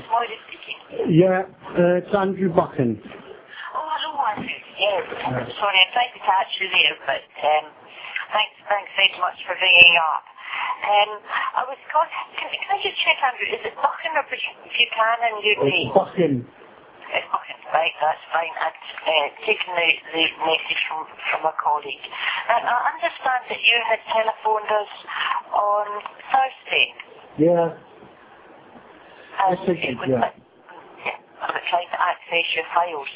Moira speaking? Yeah, it's Andrew Buchan. Oh, hello, Andrew. Yes. Sorry, I tried to catch you there, but thanks very much for ringing up. I was calling. Can I just check, Andrew? Is it Buchan or Buchanan your name? It's Buchan. It's Buchan, right? That's fine. I've taken the message from a colleague. And I understand that you had telephoned us on Thursday. Yeah. And Yes, I did, yeah. About trying to access your files.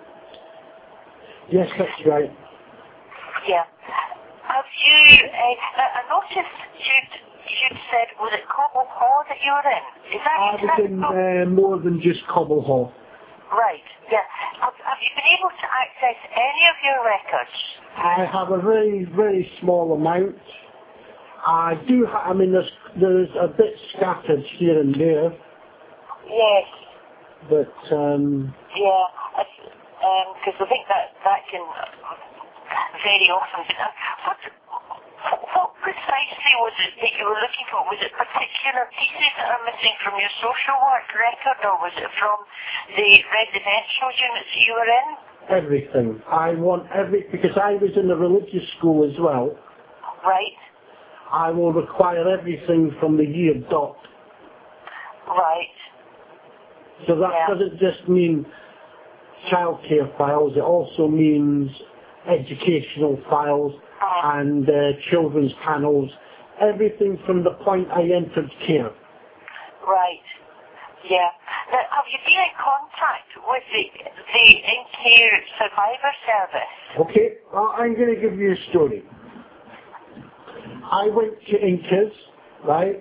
Yes, that's right. Yeah. Have you, I noticed you'd said, was it Cobble Hall that you were in? Is that I was in more than just Cobble Hall. Right, yeah. Have you been able to access any of your records? I have a very, very small amount. I do I mean, there's a bit scattered here and there. Yes. But, yeah, because I think that can very often be done. What precisely was it that you were looking for? Was it particular pieces that are missing from your social work record, or was it from the residential units that you were in? everything. I want because I was in a religious school as well. Right. I will require everything from the year dot. Right. So that doesn't just mean childcare files, it also means educational files and children's panels, everything from the point I entered care. Right. Yeah. Now, have you been in contact with the in-care survivor service? Okay, well, I'm going to give you a story. I went to Incas, right?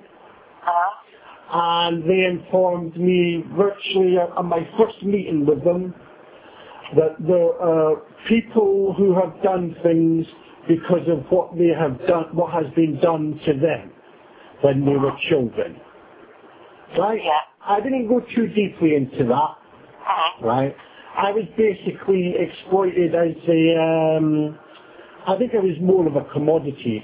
And they informed me virtually at my first meeting with them that there are people who have done things because of what they have done, what has been done to them when they were children. Right? Yeah. I didn't go too deeply into that. Right? I was basically exploited as I think I was more of a commodity.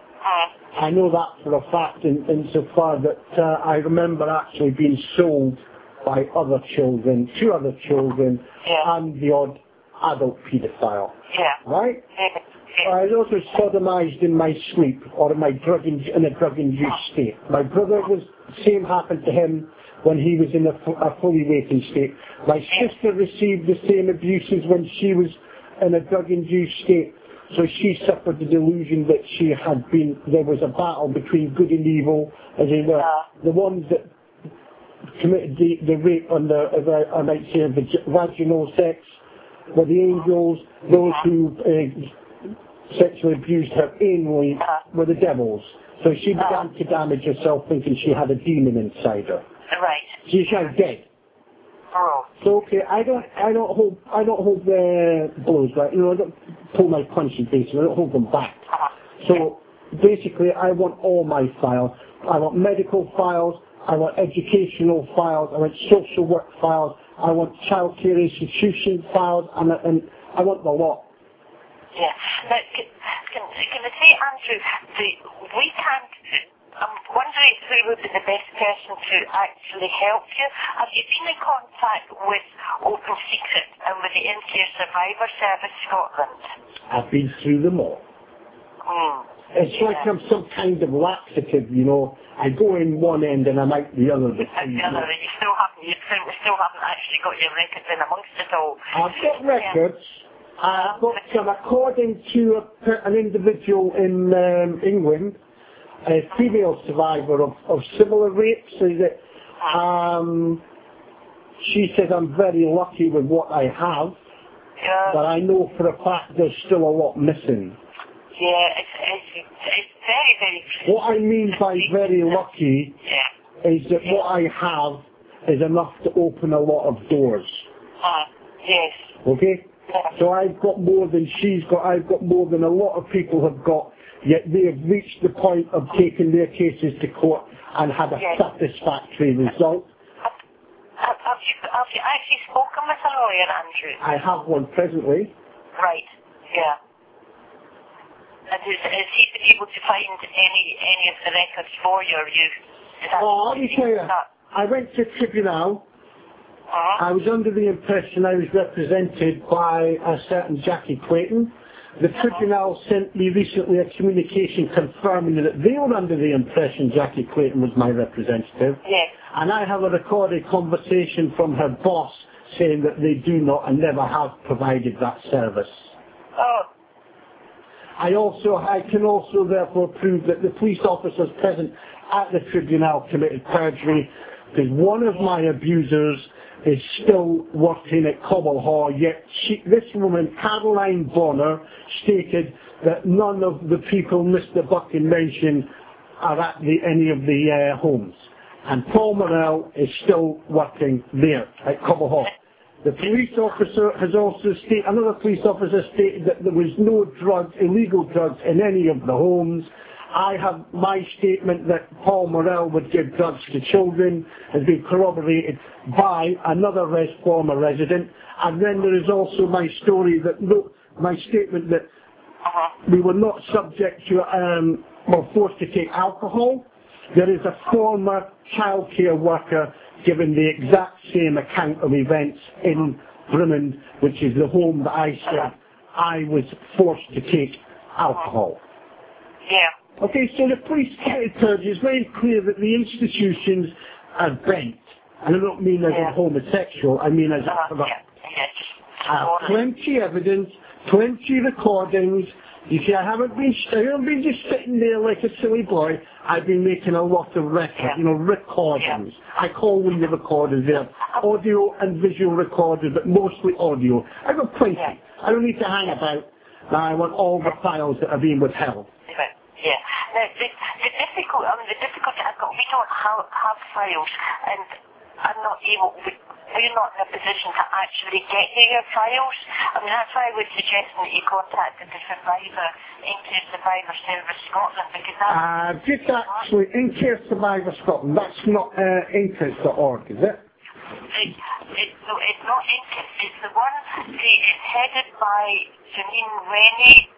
I know that for a fact insofar that I remember actually being sold by other children, to other children, and the odd adult paedophile. Yeah. Right? I was also sodomized in my sleep, or in a drug-induced state. My brother same happened to him when he was in a fully waking state. My sister received the same abuses when she was in a drug-induced state. So she suffered the delusion that there was a battle between good and evil, as in the ones that committed the rape on I might say, vaginal sex were the angels, those who sexually abused her anally were the devils. So she began to damage herself thinking she had a demon inside her. Right. She's now dead. Oh. So okay, I don't hold the blows, right? You know, I don't pull my punches basically, I don't hold them back. So basically I want all my files. I want medical files, I want educational files, I want social work files, I want childcare institution files, and I want the lot. Yeah. Now, can I say, Andrew, we can't, I'm wondering who would be the best person to actually help you. Have you been in contact with Open Secret and with the In-Care Survivor Service Scotland? I've been through them all. It's like I'm some kind of laxative, you know. I go in one end and I'm out the other. You still haven't actually got your records in amongst it all. I've got records. I've got some, according to an individual in England, a female survivor of similar rapes, she says I'm very lucky with what I have, but I know for a fact there's still a lot missing. Yeah, it's very, very true. What I mean by very lucky is that what I have is enough to open a lot of doors. Yes. Okay? So I've got more than she's got, I've got more than a lot of people have got, yet they have reached the point of taking their cases to court and had a satisfactory result. Have you actually spoken with a lawyer, Andrew? I have one presently. Right, yeah. And has he been able to find any of the records for you, or you? Let me tell you, I went to tribunal I was under the impression I was represented by a certain Jackie Clayton. The tribunal sent me recently a communication confirming that they were under the impression Jackie Clayton was my representative. Yes. And I have a recorded conversation from her boss saying that they do not and never have provided that service. Oh. I can also therefore prove that the police officers present at the tribunal committed perjury, because one of my abusers is still working at Cobble Hall, yet this woman, Caroline Bonner, stated that none of the people Mr. Buchan mentioned are at any of the homes. And Paul Morrell is still working there at Cobble Hall. The police officer has also stated, another police officer stated that there was no drugs, illegal drugs in any of the homes. I have my statement that Paul Morrell would give drugs to children has been corroborated by another former resident. And then there is also my story that, my statement that we were not subject to, or forced to take alcohol. There is a former childcare worker given the exact same account of events in Brimond, which is the home that I said I was forced to take alcohol. Yeah. Okay, so the police committed perjury is very clear that the institutions are bent. And I don't mean as a homosexual, I mean as plenty evidence, plenty recordings. You see, I haven't been just sitting there like a silly boy. I've been making a lot of recordings. I call them the recorders. They're audio and visual recorders, but mostly audio. I've got plenty. I don't need to hang about. I want all the files that are being withheld. Yeah. Now, the difficulty I've got, we don't have files, and I'm not able, we're not in a position to actually get to your files. I mean, that's why I was suggesting that you contacted the survivor, Incare Survivor Service Scotland, because that's... just actually, Incare Survivor Scotland, that's not incare.org, is it? No, it's not Incare. It's the one, it's headed by Janine Rennie,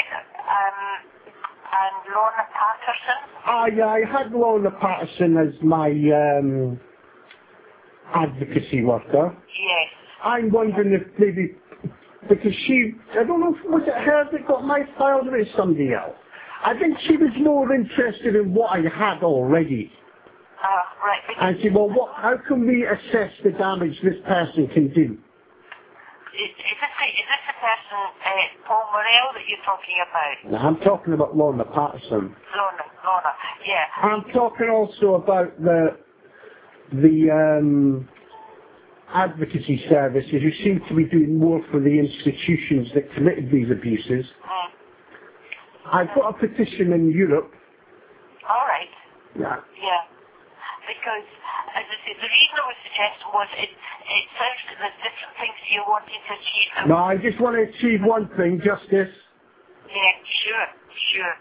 and Lorna Patterson. Yeah, I had Lorna Patterson as my advocacy worker. Yes. I'm wondering if maybe, because I don't know, was it her that got my files or it's somebody else? I think she was more interested in what I had already. Right. And she said, well, how can we assess the damage this person can do? Is this the person, Paul Morrell, that you're talking about? Now, I'm talking about Lorna Patterson. Lorna, yeah. I'm talking also about the advocacy services who seem to be doing more for the institutions that committed these abuses. I've got a petition in Europe. All right. Yeah. Yeah. Because, as I said, the reason I was suggesting was it sounds like there's different things that you're wanting to achieve. No, I just want to achieve one thing, justice. Yeah, sure.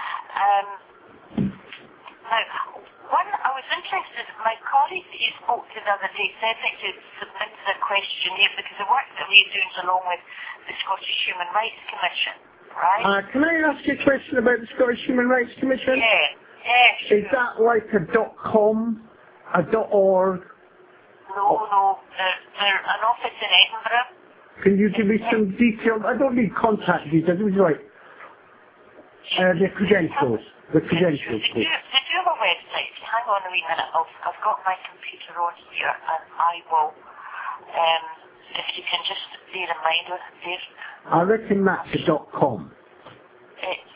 Now, I was interested, my colleague that you spoke to the other day said that you submitted a questionnaire because the work that we're doing is along with the Scottish Human Rights Commission, right? Can I ask you a question about the Scottish Human Rights Commission? Yeah, sure. Is that like a .com, a .org? No, they're an office in Edinburgh. Can you give me some details? I don't need contact details, it was like the credentials. The credentials, please. Did you have a website? Hang on a wee minute. I've got my computer on here, and I will, if you can just be a reminder, Dave. I reckon that's a .com. It's,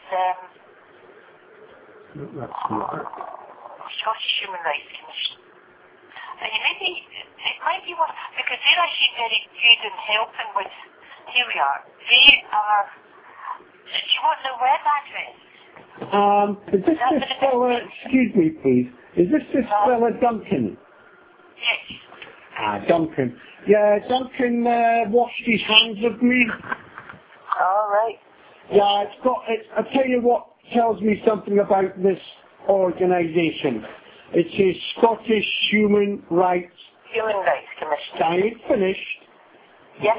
That's not. Scottish Human Rights Commission. And it might be worth, because they're actually very good in helping with, here we are, they are, do you want the web address? Is this fella, excuse me please, is this fella Duncan? Yes. Duncan. Yeah, Duncan washed his hands of me. All right. Yeah, I'll tell you what tells me something about this organisation. It says Scottish Human Rights Commission. I ain't finished. Yes.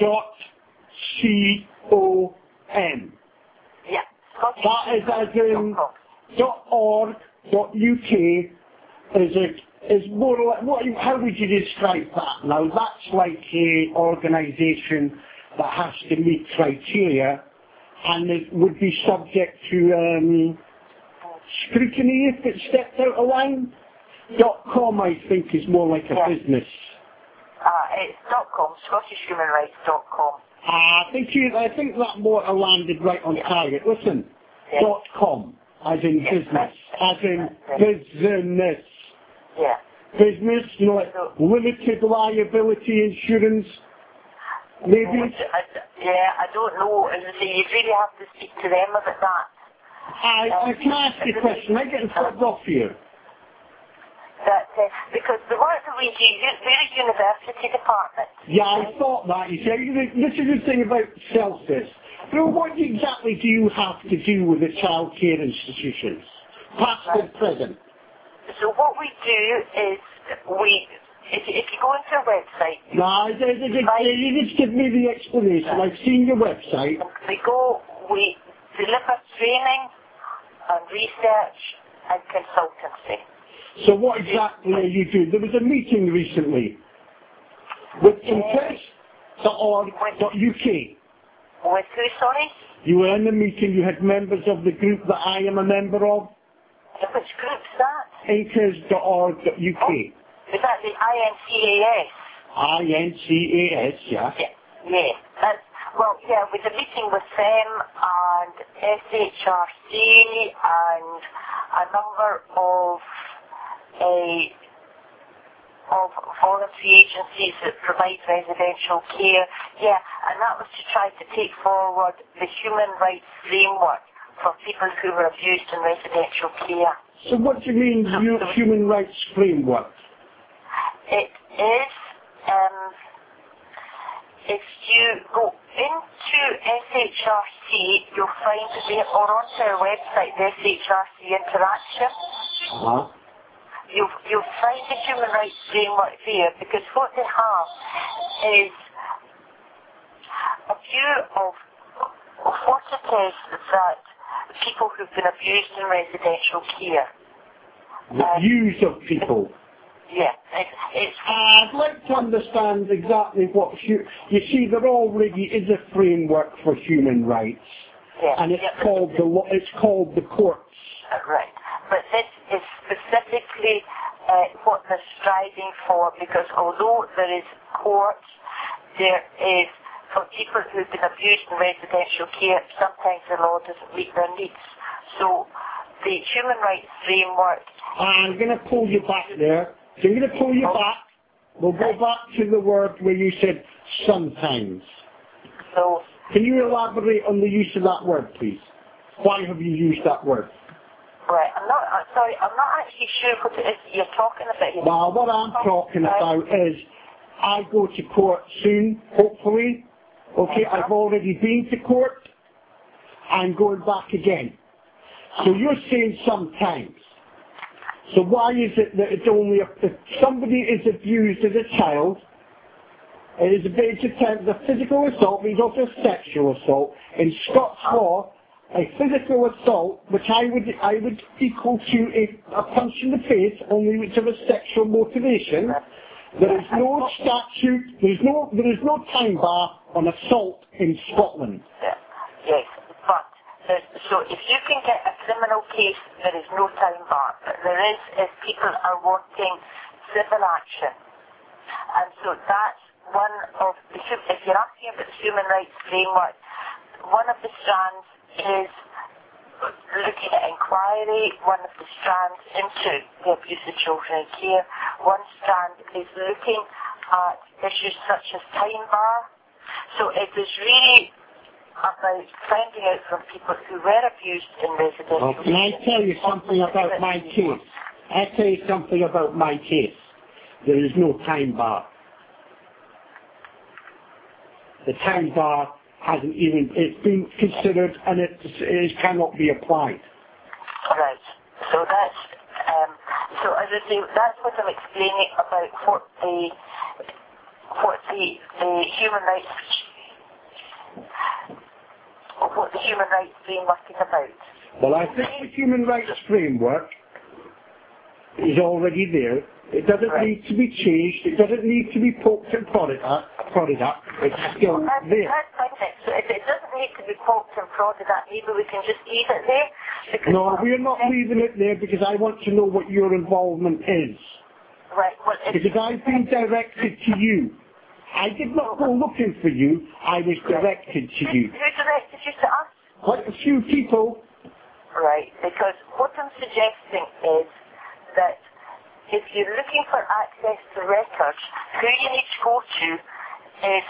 .com. Yeah. That is as in .org.uk is is more like, how would you describe that now? That's like an organisation that has to meet criteria and it would be subject to scrutiny if it stepped out of line. .com, I think, is more like a business. It's .com, ScottishHumanRights.com. I think that more landed right on target. Listen, .com, as in business, as in business. Yeah. Business, you know, like limited liability insurance, maybe? I don't know. As I say, you really have to speak to them about that. I can ask you a question. I get flipped off here. Because the work that we do, we're a university department. Yeah, I thought that. You see, this is the thing about Celsius. You know, what exactly do you have to do with the child care institutions, past and present? So what we do is if you go into our website. No, you just give me the explanation. I've seen your website. We deliver training and research and consultancy. So what exactly are you doing? There was a meeting recently with interest.org.uk. With who, sorry? You were in the meeting, you had members of the group that I am a member of. Which group's that? Interest.org.uk. Is that the INCAS? INCAS, yeah. With a meeting with them and SHRC and a number of voluntary agencies that provide residential care. Yeah, and that was to try to take forward the human rights framework for people who were abused in residential care. So what do you mean, human rights framework? It is, if you go into SHRC, you'll find or onto our website, the SHRC Interaction. You'll find the human rights framework there, because what they have is a view of what it is that people who've been abused in residential care. The views of people. Yeah. I'd like to understand exactly what you see. There already is a framework for human rights, and it's called the courts. Right. But this is specifically what they're striving for, because although there is courts, there is, for people who've been abused in residential care, sometimes the law doesn't meet their needs. So the human rights framework... I'm going to pull you back there. So I'm going to pull you back. We'll go back to the word where you said sometimes. So, can you elaborate on the use of that word, please? Why have you used that word? Right, I'm not actually sure what it is you're talking about here. Well, what I'm talking about is, I go to court soon, hopefully. Okay, I've already been to court. I'm going back again. So you're saying sometimes. So why is it that it's only if somebody is abused as a child, it is a physical assault, but it's also a sexual assault. In Scots law, a physical assault, which I would equal to a punch in the face, only which of a sexual motivation. There is no statute, there is no time bar on assault in Scotland. Yes, but so if you can get a criminal case, there is no time bar. But there is if people are wanting civil action. And so that's one of the, if you're asking about the human rights framework, one of the strands is looking at inquiry, one of the strands into the abuse of children in care, one strand is looking at issues such as time bar. So it is really about finding out from people who were abused in residential care. Can I tell you something about my case? I tell you something about my case. There is no time bar. The time bar hasn't even, it's been considered and it cannot be applied. Right. So that's, so as I say, that's what I'm explaining about what the human rights framework is about. Well, I think the human rights framework is already there. It doesn't need to be changed. It doesn't need to be poked and prodded at. It's still there. So if it doesn't need to be poked and prodded at, maybe we can just leave it there? No, we're not leaving it there because I want to know what your involvement is. Right. Well, because I've been directed to you. I did not go looking for you. I was directed to you. Who directed you to us? Quite a few people. Right. Because what I'm suggesting is that if you're looking for access to records, who you need to go to is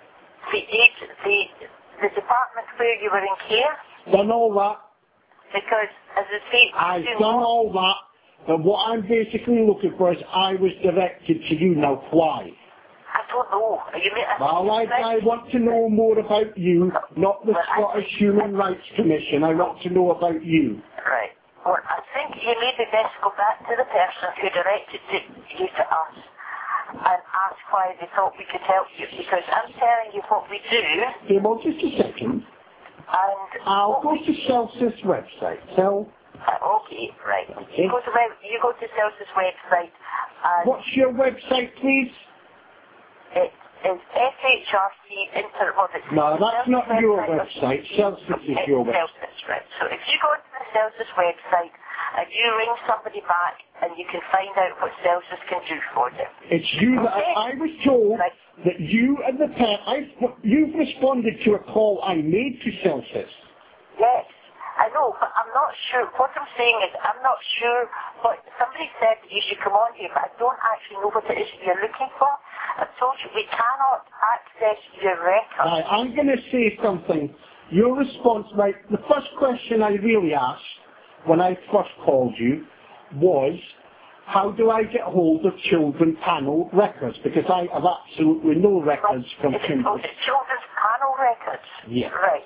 the department where you were in care. Done all that. Because, as I say, I've done all that, but what I'm basically looking for is I was directed to you. Now, why? I don't know. Well, I want to know more about you, not the Scottish Human Rights Commission. I want to know about you. Right. Well, I think you may be best go back to the person who directed you to us and ask why they thought we could help you, because I'm telling you what we do. Okay, well, just a second. And I'll go to Celsius website. Okay, right. Okay. You go to Celsius website. And what's your website, please? It is SHRC Internet. No, that's not your website. Celsius is your website. Celsius, right. So if you go to the Celsius website and you ring somebody back and you can find out what Celsius can do for you. It's you that I was told that you and the you've responded to a call I made to Celsius. Yes. I know, but I'm not sure. What I'm saying is I'm not sure what somebody said that you should come on here, but I don't actually know what it is you're looking for. I've told you we cannot access your records. Right, I'm going to say something. Your response, the first question I really asked when I first called you was, how do I get hold of children's panel records? Because I have absolutely no records from children. Children's panel records? Yeah. Right.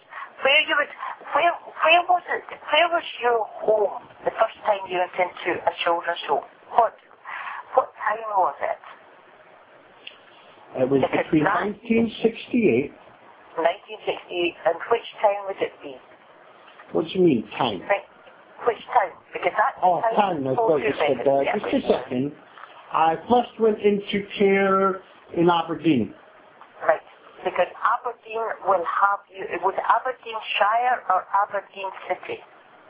Where was your home the first time you went into a children's home? What time was it? It was between 1968. 1968, and which time would it be? What do you mean, time? Which time? Because that's time, I thought you said that. Just a second. I first went into care in Aberdeen. Right. Because Aberdeen will have you, was it Aberdeenshire or Aberdeen City?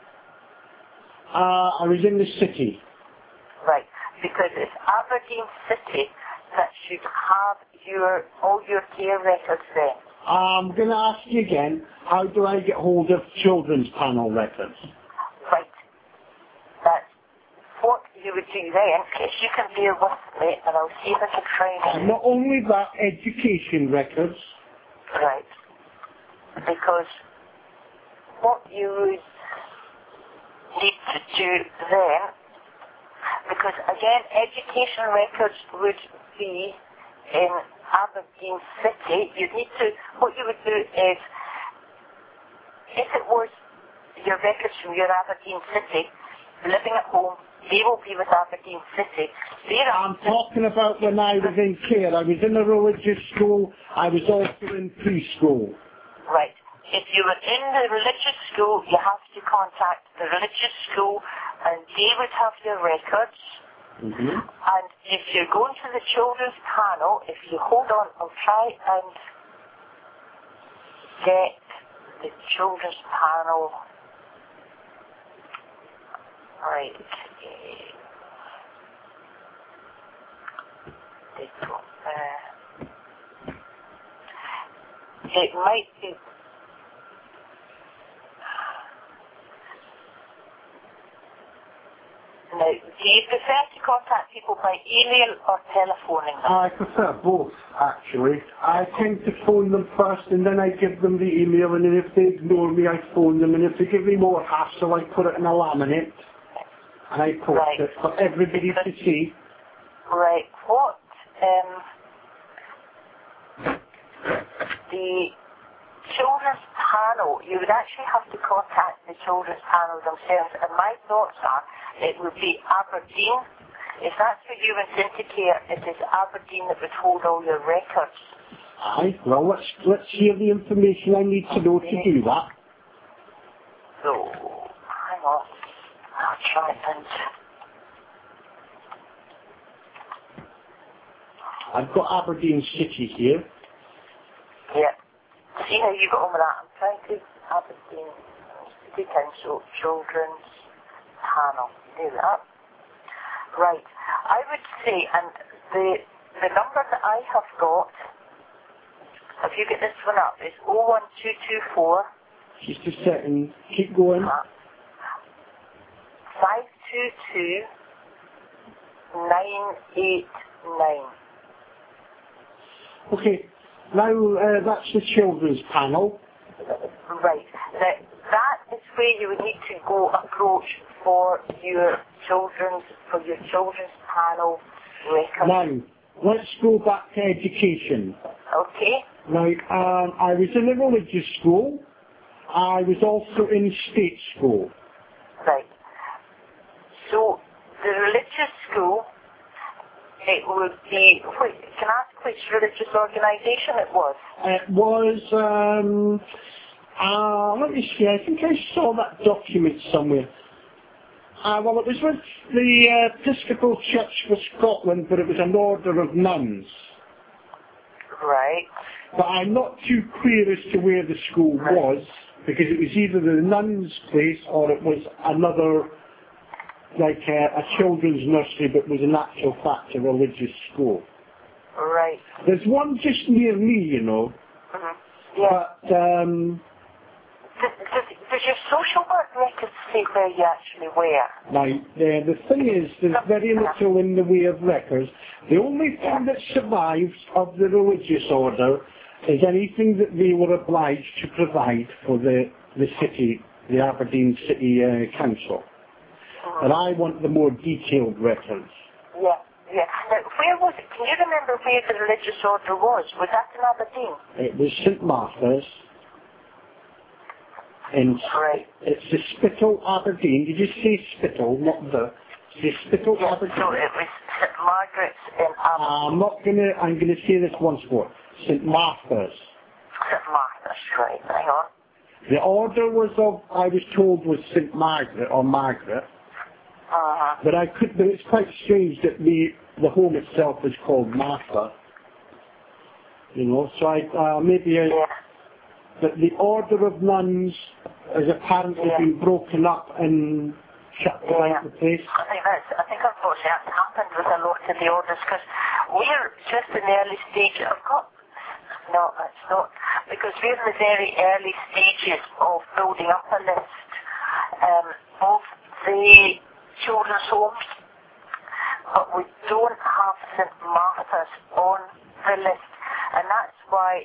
I was in the city. Right. Because it's Aberdeen City that should have all your care records there. I'm going to ask you again, how do I get hold of children's panel records? Right. That's what you would do then, if you can bear with me, and I'll see if I can try not only that, education records. Right. Because what you would need to do then, because again, education records would be in Aberdeen City. What you would do is, if it was your records from your Aberdeen City, living at home, they will be with Aberdeen City. I'm talking about when I was in care. I was in a religious school. I was also in preschool. Right. If you were in the religious school, you have to contact the religious school and they would have your records. Mm-hmm. And if you're going to the children's panel, if you hold on, I'll try and get the children's panel. Right. It might be. Now, do you prefer to contact people by email or telephoning them? I prefer both, actually. I tend to phone them first and then I give them the email, and then if they ignore me, I phone them, and if they give me more hassle, I put it in a laminate and I post it for everybody to see. Right. What? The children's panel, you would actually have to contact the children's panel themselves, and my thoughts are it would be Aberdeen. If that's where you went into care, it is Aberdeen that would hold all your records. Aye, well, let's hear the information I need to know to do that. So, hang on. I'll try and... I've got Aberdeen City here. Yeah. See how you got on with that? I'm trying to Aberdeen City Council Children's Panel. Do that. Right. I would say, and the number that I have got, if you get this one up, is 01224. Just a second. Keep going. 522 989. Okay. Now, that's the children's panel. Right. Now, that is where you would need to go approach for your children's panel record. Now, let's go back to education. Okay. Now, I was in a religious school. I was also in state school. Right. So, the religious school, it would be, can I ask which religious organisation it was? It was, let me see, I think I saw that document somewhere. Well, it was with the Episcopal Church for Scotland, but it was an order of nuns. Right. But I'm not too clear as to where the school was, because it was either the nuns' place or it was another, like a children's nursery, but was in actual fact a religious school. Right. There's one just near me, you know. Mm-hmm. Yeah. But, does your social work records say where you actually were? now, the thing is, there's very little in the way of records. The only thing that survives of the religious order is anything that they were obliged to provide for the city, the Aberdeen City Council. Mm-hmm. And I want the more detailed records. Yeah. Yeah. Now, where was it? Can you remember where the religious order was? Was that in Aberdeen? It was St Martha's. And it's the Spittal, Aberdeen. Did you say Spittal, not the? The Spittal, Aberdeen. So it was St Margaret's in Aberdeen. I'm gonna say this once more. St Martha's. St Martha's, right. Hang on. The order was I was told was St Margaret or Margaret. But it's quite strange that the home itself is called Martha. You know, so but the order of nuns has apparently been broken up and shut down the place. I think unfortunately that's happened with a lot of the orders, because we're just in the early stage. No, it's not, because we're in the very early stages of building up a list of the children's homes, but we don't have St Martha's on the list, and that's why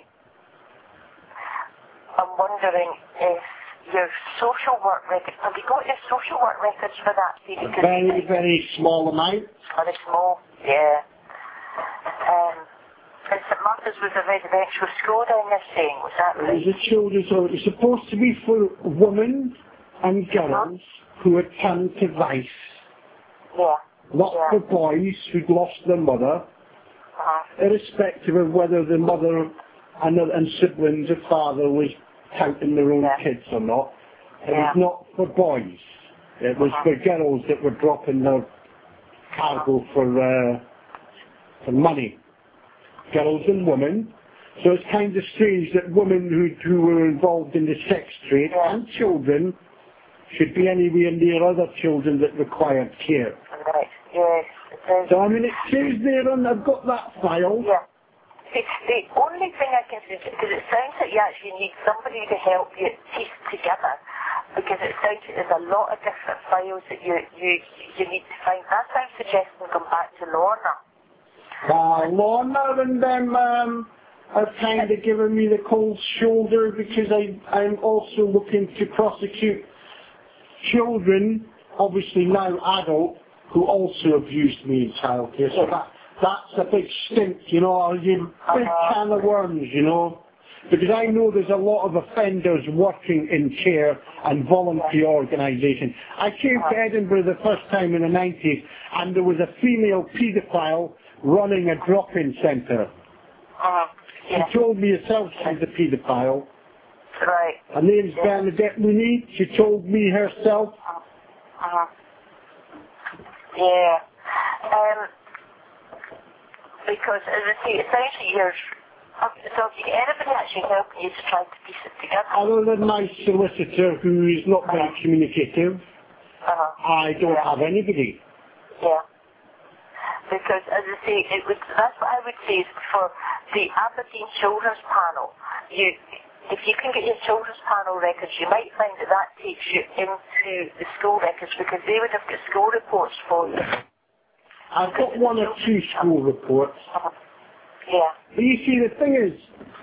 I'm wondering if your social work records, have you got your social work records for that? Very, very small amount. Very small, yeah. And St Martha's was a residential school down there, saying, was that right? It was a children's home. It was supposed to be for women and girls who had turned to vice. Yeah. Not for boys who'd lost their mother, irrespective of whether the mother and siblings or father was counting their own kids or not. It was not for boys. It was for girls that were dropping their cargo for money. Girls and women. So it's kind of strange that women who were involved in the sex trade and children should be anywhere near other children that required care. Right, yes. So I mean, it says there, and I've got that file. Yeah. The only thing I can suggest, because it sounds like you actually need somebody to help you piece together, because it sounds like there's a lot of different files that you need to find. That's why I'm suggesting going back to Lorna. Lorna and them have kind of given me the cold shoulder, because I'm also looking to prosecute children, obviously now adult, who also abused me in childcare. So that's a big stink, you know, a big can of worms, you know. Because I know there's a lot of offenders working in care and voluntary organisations. I came to Edinburgh the first time in the 90s, and there was a female paedophile running a drop-in centre. She told me herself she's a paedophile. Right. Her name's Bernadette Mooney. She told me herself. Yeah. Because, as I say, essentially you're... So anybody actually helping you to try to piece it together? Other than my solicitor, who is not very communicative, I don't have anybody. Yeah. Because, as I say, that's what I would say is for the Aberdeen Children's Panel, if you can get your Children's Panel records, you might find that takes you into the school records, because they would have got school reports for you. I've got one or two school reports. Yeah. But you see, the thing is,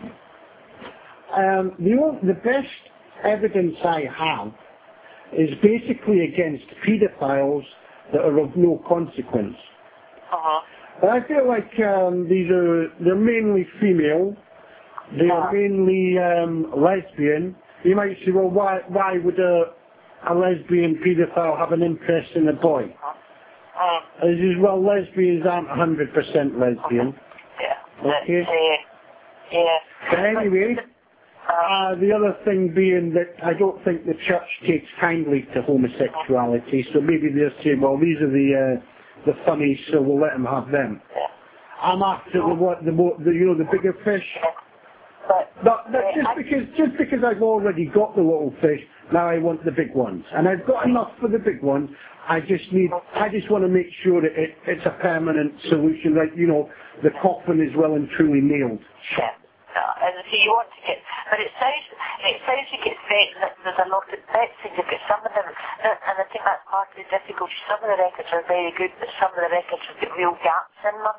the best evidence I have is basically against paedophiles that are of no consequence. But I feel like they're mainly female, they are mainly lesbian. You might say, well, why would a lesbian paedophile have an interest in a boy? As well, lesbians aren't 100% lesbian. Okay? But anyway, the other thing being that I don't think the church takes kindly to homosexuality, so maybe they'll say, well, these are the funnies, so we'll let them have them. I'm after the bigger fish. But just because I've already got the little fish, now I want the big ones. And I've got enough for the big ones. I just want to make sure that it's a permanent solution, like, the coffin is well and truly nailed. Yeah. And so you want to get, but it sounds like it's very, there's a lot of bets in it, but some of them, and I think that's part of the difficulty, some of the records are very good, but some of the records have got real gaps in them.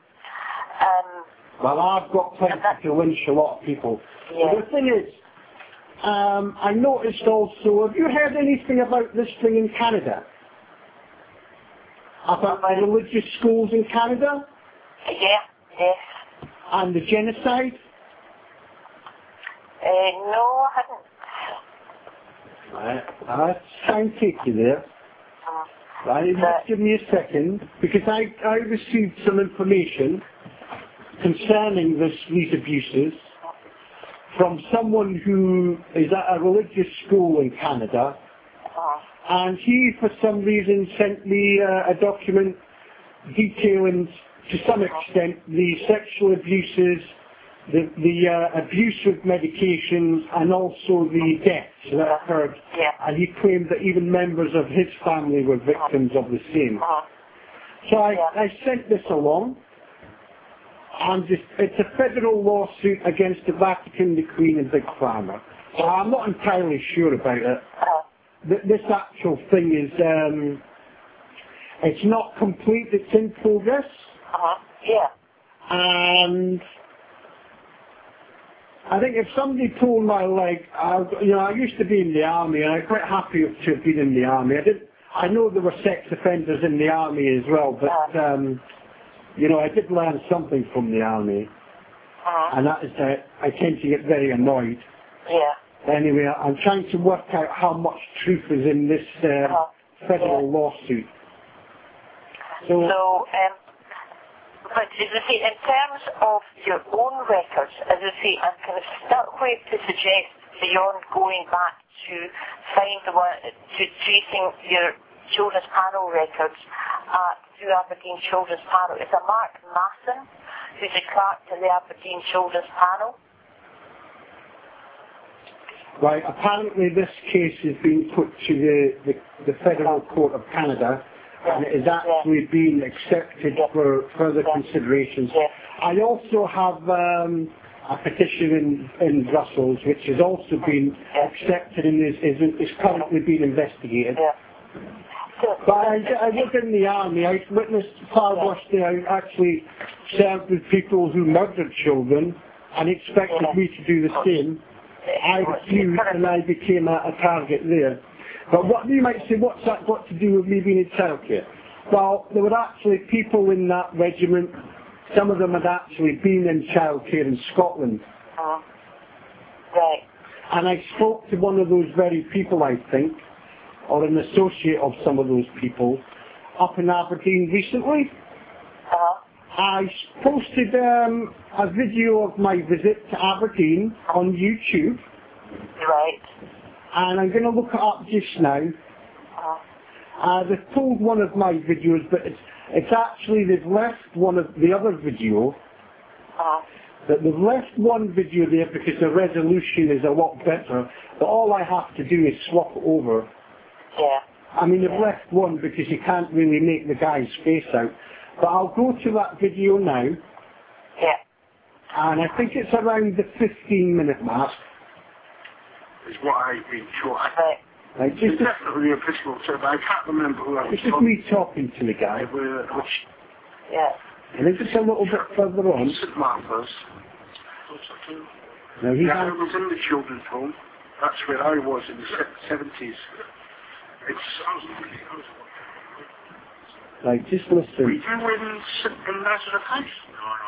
Well, I've got plenty to lynch a lot of people. Yeah. But the thing is, I noticed also, have you heard anything about this thing in Canada? About religious schools in Canada? Yeah, yes. And the genocide? No, I hadn't. I'll try and take you there. Right, just give me a second, because I received some information concerning these abuses from someone who is at a religious school in Canada, and he, for some reason, sent me a document detailing, to some extent, the sexual abuses, the abuse of medications, and also the deaths that occurred. Yeah. And he claimed that even members of his family were victims of the same. So I sent this along, and it's a federal lawsuit against the Vatican, the Queen, and Big Pharma. So I'm not entirely sure about it. This actual thing is, it's not complete, it's in progress. Yeah. And I think if somebody pulled my leg, I used to be in the army, and I'm quite happy to have been in the army. I know there were sex offenders in the army as well, but I did learn something from the army, and that is that I tend to get very annoyed. Yeah. Anyway, I'm trying to work out how much truth is in this federal lawsuit. But as I say, in terms of your own records, as I say, I'm kind of stuck with to suggest beyond going back to tracing your Children's Panel records through Aberdeen Children's Panel. It's a Mark Masson, who's a clerk to the Aberdeen Children's Panel. Right, apparently this case has been put to the Federal Court of Canada, and it is actually being accepted for further considerations. I also have a petition in Brussels, which has also been accepted and is currently being investigated. But I was in the army. I witnessed far worse than I actually served with people who murdered children and expected me to do the same. I refused and I became a target there. But what you might say, what's that got to do with me being in childcare? Well, there were actually people in that regiment, some of them had actually been in childcare in Scotland. Right. And I spoke to one of those very people, I think, or an associate of some of those people, up in Aberdeen recently. I posted a video of my visit to Aberdeen on YouTube. Right. And I'm going to look it up just now. They've pulled one of my videos, but it's actually, they've left one of the other video. That they've left one video there because the resolution is a lot better, but all I have to do is swap it over. Yeah. I mean, they've left one because you can't really make the guy's face out. But I'll go to that video now. Yeah. And I think it's around the 15-minute mark. Is what I've been told. Right. Like, It's definitely a physical tip. I can't remember who I was it's just talking me talking to the guy. which Yeah. And it's just a little bit further on. St Martha's. Now, he Yeah, I has, was in the children's home. That's where I was in the 70s. It's... like, just Were listen. you in Nazareth House?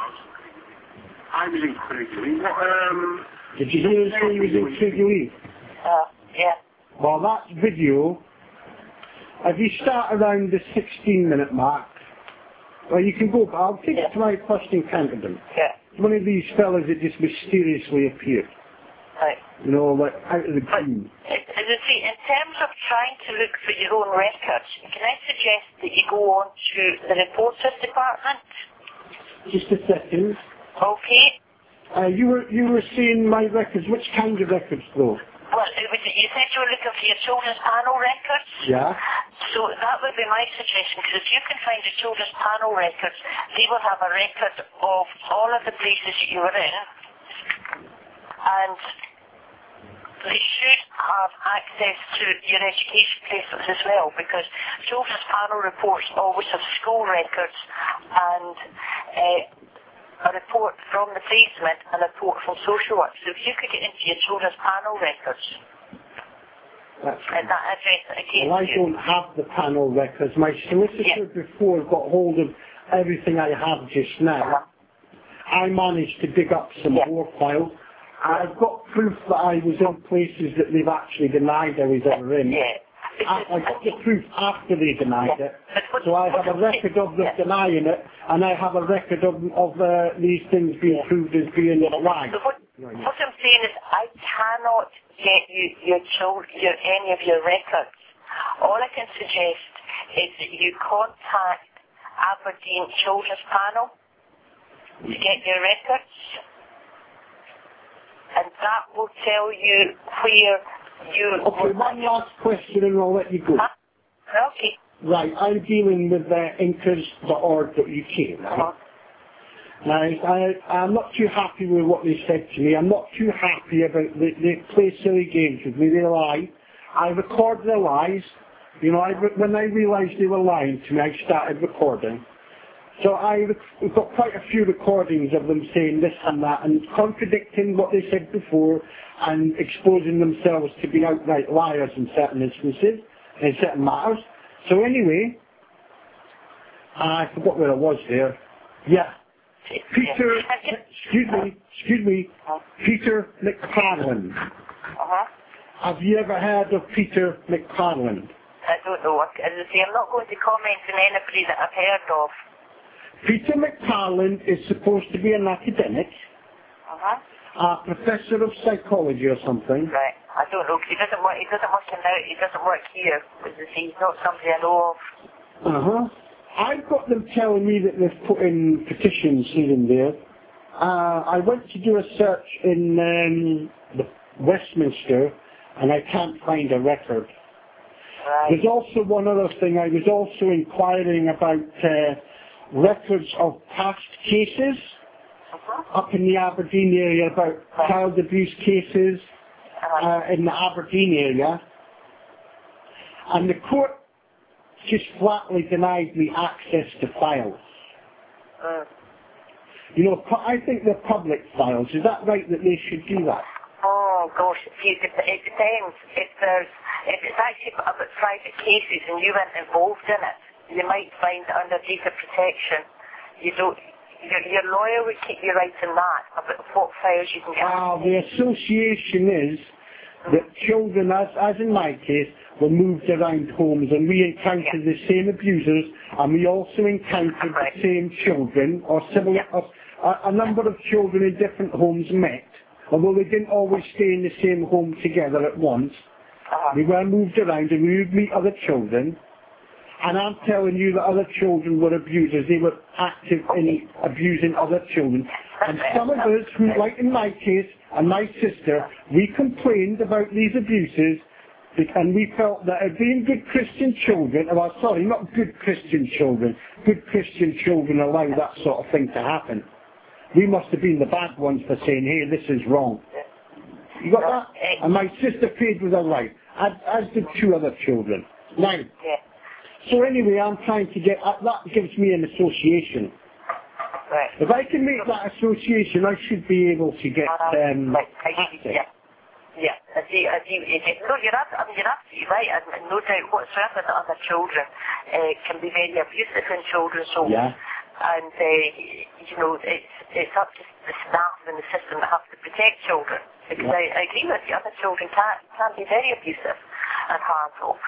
I was in Quigley. What, Did you hear him say he was in Quigley? Yeah. Well, that video, if you start around the 16-minute mark, well, you can go, but I'll take it to my first encounter them. Yeah. One of these fellas that just mysteriously appeared. Right. You know, like out of the blue. As I say, in terms of trying to look for your own records, can I suggest that you go on to the reporters department? Just a second. Okay. You were saying my records. Which kind of records, though? Well, you said you were looking for your children's panel records. Yeah. So that would be my suggestion, because if you can find your children's panel records, they will have a record of all of the places you were in, and they should have access to your education placements as well, because children's panel reports always have school records and a report from the placement and a report from social work. So if you could get into your children's panel records and that address again. Well, I don't have the panel records. My solicitor before got hold of everything I have just now. I managed to dig up some more files. I've got proof that I was in places that they've actually denied I was ever in. I got the proof after they denied it. So I have a record of them denying it, and I have a record of these things being proved as being lies. So what I'm saying is, I cannot get you any of your records. All I can suggest is that you contact Aberdeen Children's Panel to get your records, and that will tell you where you... Okay, one last question and I'll let you go. Okay. Right, I'm dealing with incas.org.uk, right? Now, I'm not too happy with what they said to me. I'm not too happy about they play silly games with me. They lie. I record their lies. You know, when I realised they were lying to me, I started recording. So I've got quite a few recordings of them saying this and that and contradicting what they said before and exposing themselves to be outright liars in certain instances, in certain matters. So anyway, I forgot where I was there. Yeah. Peter, excuse me, Peter McFarland. Have you ever heard of Peter McFarland? I don't know. As I say, I'm not going to comment on anybody that I've heard of. Peter McFarland is supposed to be an academic, a professor of psychology or something. Right. I don't know, because he doesn't work he doesn't work here. As I say, he's not somebody I know of. I've got them telling me that they've put in petitions here and there. I went to do a search in the Westminster, and I can't find a record. Right. There's also one other thing. I was also inquiring about records of past cases up in the Aberdeen area, about child abuse cases in the Aberdeen area. And the court just flatly denied me access to files. You know, I think they're public files. Is that right that they should do that? Oh gosh, see, it depends. If it's actually about private cases and you weren't involved in it, you might find under data protection, your lawyer would keep you right in that about what files you can get. The association is that children, as in my case, were moved around homes, and we encountered the same abusers, and we also encountered the same children, or similar, a number of children in different homes met, although they didn't always stay in the same home together at once. We were moved around, and we would meet other children. And I'm telling you that other children were abusers. They were active in abusing other children. And some of us who, like in my case, and my sister, we complained about these abuses, and we felt that being good Christian children, well, sorry, not good Christian children allow that sort of thing to happen. We must have been the bad ones for saying, hey, this is wrong. You got that? And my sister paid with her life, as did 2 other children. Now, so anyway, I'm trying to get, that gives me an association. Right. If I can make that association, I should be able to get access. Yeah, no, you're absolutely right, and no doubt whatsoever that other children can be very abusive in children's homes. Yeah. And, you know, it's up to the staff and the system that have to protect children. Because I agree with you, other children can be very abusive and harmful.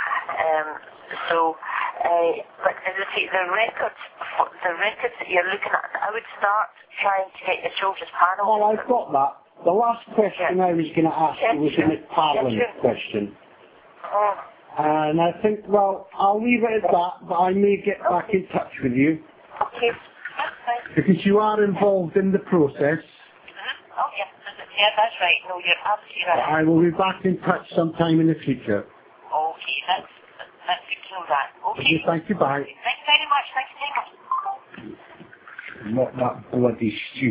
But as I say, the records that you're looking at, I would start trying to get the children's panel. Well, I've got that. The last question I was going to ask you was a Parliament question. And I think, well, I'll leave it at that, but I may get back in touch with you. Okay, that's fine. Because you are involved in the process. Oh, yeah, that's right. No, you're absolutely right. I will be back in touch sometime in the future. Okay, that's good to know that. Okay. Thank you, bye. Thank you very much. Thank you very much. Not that bloody stupid.